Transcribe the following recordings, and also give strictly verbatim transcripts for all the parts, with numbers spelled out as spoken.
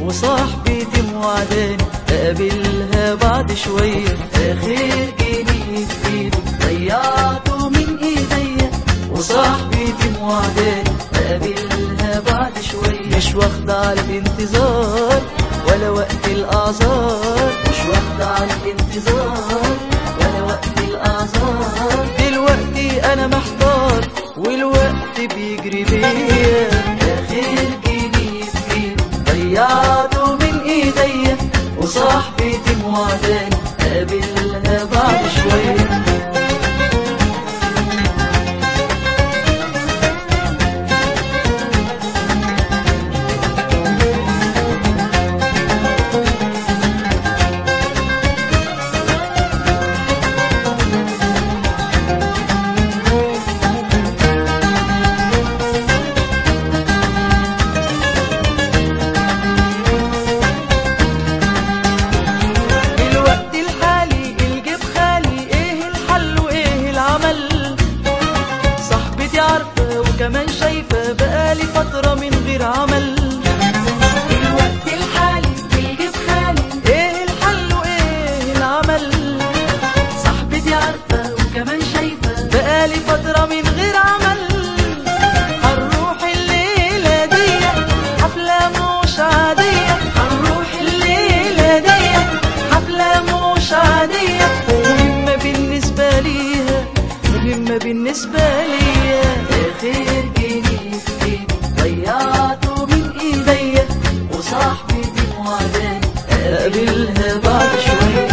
وصاحبتي موعداني اقابلها بعد شوية. اخر جنيه في ايدي ضيعته من ايديا، وصاحبتي موعداني اقابلها بعد شوية. مش واخدة على الانتظار ولا وقت الاعذار، مش واخدة على الانتظار ولا وقت الاعذار. دلوقتي انا محتار والوقت بيجري بيا. اخر جنيه في ايدي ضيعته من ايديا، وصاحبتي موعداني اقابلها بعد شوية. وكمان شايفة بقالي فترة من غير عمل. الوقت الحالي بيجيب خالي، ايه الحل وايه العمل؟ صاحبتي عارفة وكمان شايفة بقالي فترة من غير عمل. هنروح الليلة دي حفلة مش عادية، هنروح الليلة دي حفلة مش عادية. مهمة بالنسبة ليها، مهمة بالنسبة ليا. اخر جنيه في ايدي ضيعته من ايديا، وصاحبتي موعداني اقابلها بعد شوية.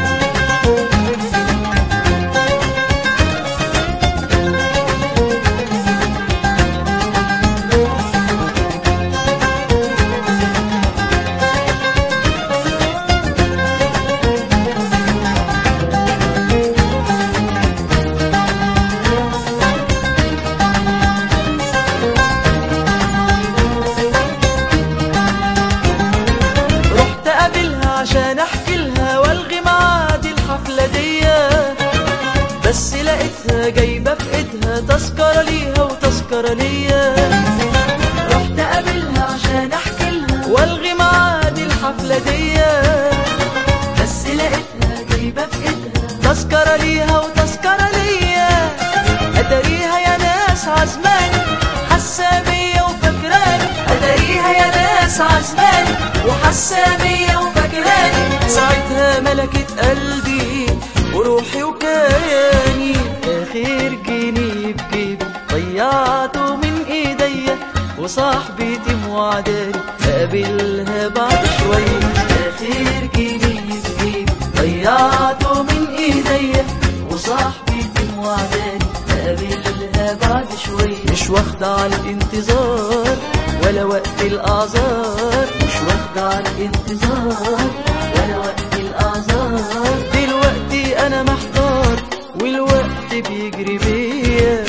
عشان احكي لها والغي ميعاد الحفلة دي، بس لقيتها جايبة في ايدها تذكرة ليها وتذكرة ليا. رحت اقابلها عشان احكي لها والغي ميعاد الحفلة دي، بس لقيتها جايبة في ايدها تذكرة ليها وتذكرة ليا. اتاريها يا ناس عزماني حاسة بيا وفاكراني، اتاريها يا ناس عزماني وحاسة بيا وفاكراني. ساعتها ملكت قلبي وروحي وكياني. اخر جنيه بجيبي ضيعته من ايديا، وصاحبتي موعداني اقابلها بعد شوية. اخر جنيه بجيبي ضيعته من ايديا، وصاحبتي موعداني اقابلها بعد شوية. مش واخدة على الانتظار ولا وقت الاعذار، مش واخدة على الانتظار ولا وقت الاعذار. دلوقتي انا محتار والوقت بيجري بيا.